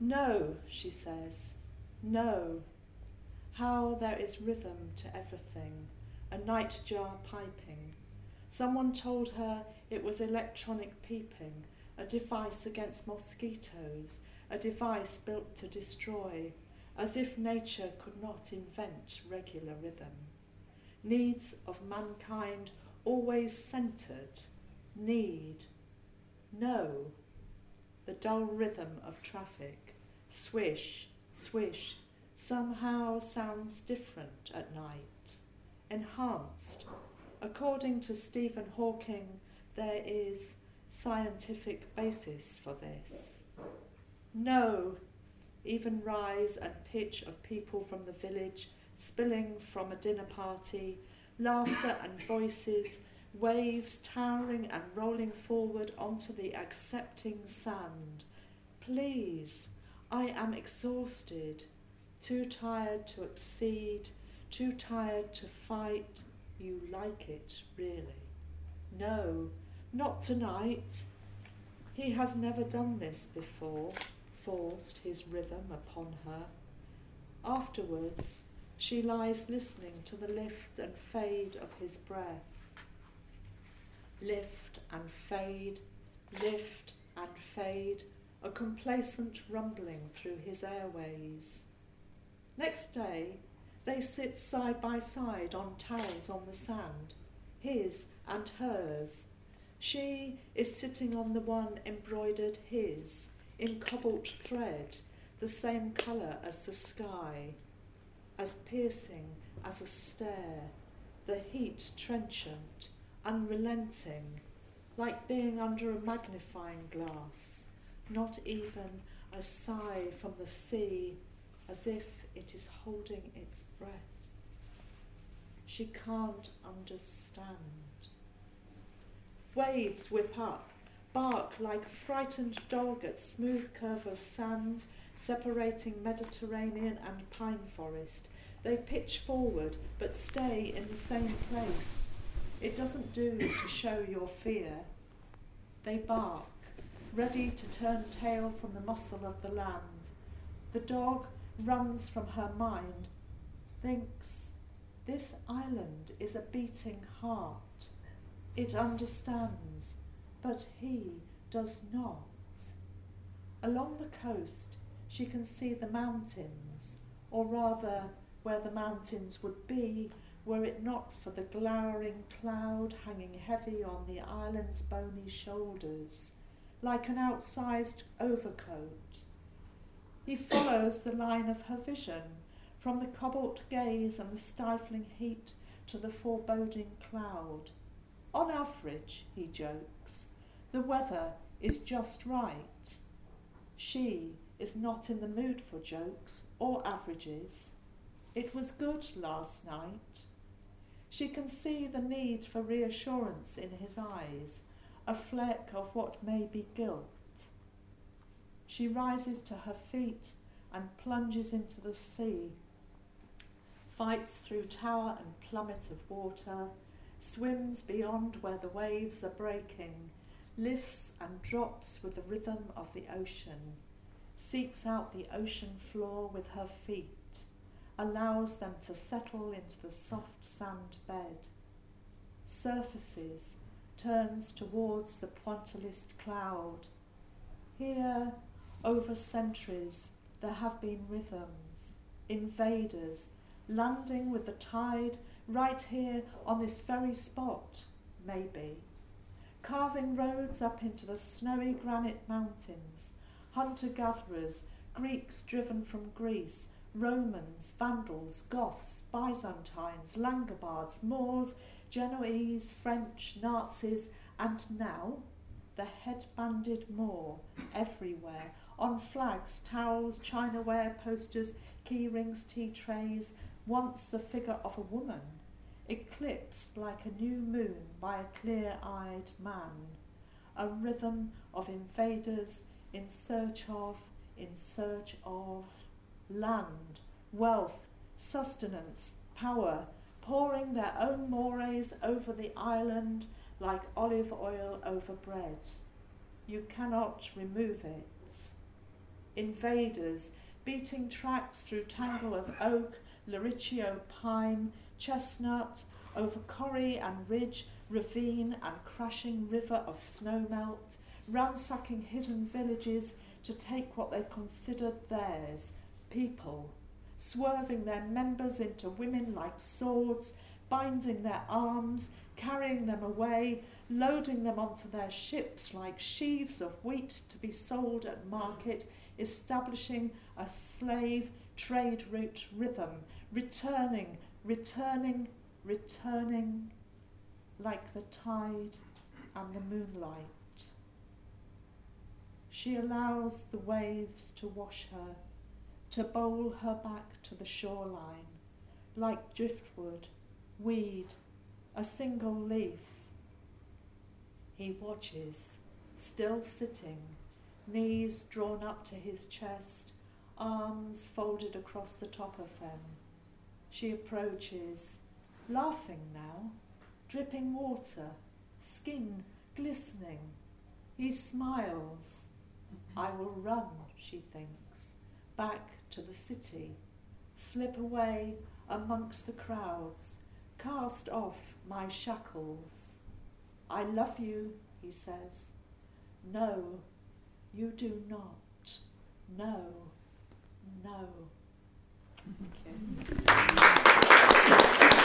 No, she says, no. How there is rhythm to everything, a nightjar piping. Someone told her it was electronic peeping, a device against mosquitoes, a device built to destroy, as if nature could not invent regular rhythm. Needs of mankind always centred, need. No, the dull rhythm of traffic, swish, swish, somehow sounds different at night, enhanced. According to Stephen Hawking, there is scientific basis for this. No, even rise and pitch of people from the village spilling from a dinner party, laughter and voices, waves towering and rolling forward onto the accepting sand. Please, I am exhausted, too tired to exceed, too tired to fight. You like it, really? No, not tonight. He has never done this before, forced his rhythm upon her. Afterwards, she lies listening to the lift and fade of his breath. Lift and fade, a complacent rumbling through his airways. Next day, they sit side by side on towels on the sand, his and hers. She is sitting on the one embroidered his, in cobalt thread, the same colour as the sky, as piercing as a stare, the heat trenchant, unrelenting, like being under a magnifying glass, not even a sigh from the sea, as if it is holding its breath. She can't understand. Waves whip up, bark like a frightened dog at smooth curve of sand separating Mediterranean and pine forest. They pitch forward but stay in the same place. It doesn't do to show your fear. They bark, ready to turn tail from the muscle of the land. The dog runs from her mind, thinks, this island is a beating heart. It understands, but he does not. Along the coast, she can see the mountains, or rather, where the mountains would be, were it not for the glowering cloud hanging heavy on the island's bony shoulders, like an outsized overcoat. He follows the line of her vision, from the cobalt gaze and the stifling heat to the foreboding cloud. On average, he jokes, the weather is just right. She is not in the mood for jokes or averages. It was good last night. She can see the need for reassurance in his eyes, a fleck of what may be guilt. She rises to her feet and plunges into the sea, fights through tower and plummet of water, swims beyond where the waves are breaking, lifts and drops with the rhythm of the ocean, seeks out the ocean floor with her feet, allows them to settle into the soft sand bed, surfaces, turns towards the pointillist cloud. Here, over centuries, there have been rhythms, invaders, landing with the tide right here on this very spot, maybe, carving roads up into the snowy granite mountains, hunter-gatherers, Greeks driven from Greece, Romans, Vandals, Goths, Byzantines, Langobards, Moors, Genoese, French, Nazis, and now the head-banded Moor everywhere, on flags, towels, chinaware, posters, key rings, tea trays, once the figure of a woman, eclipsed like a new moon by a clear-eyed man, a rhythm of invaders in search of land, wealth, sustenance, power, pouring their own mores over the island like olive oil over bread. You cannot remove it. invaders, beating tracks through tangle of oak, laricio pine, chestnut, over corrie and ridge, ravine and crashing river of snowmelt, ransacking hidden villages to take what they considered theirs, people, swerving their members into women like swords, binding their arms, carrying them away, loading them onto their ships like sheaves of wheat to be sold at market, establishing a slave trade route rhythm, returning, like the tide and the moonlight. She allows the waves to wash her, to bowl her back to the shoreline, like driftwood, weed, a single leaf. He watches, still sitting, knees drawn up to his chest, arms folded across the top of them. She approaches, laughing now, dripping water, skin glistening. He smiles. I will run, she thinks, back to the city, slip away amongst the crowds, cast off my shackles. I love you, he says. No, you do not. No, no. Thank you.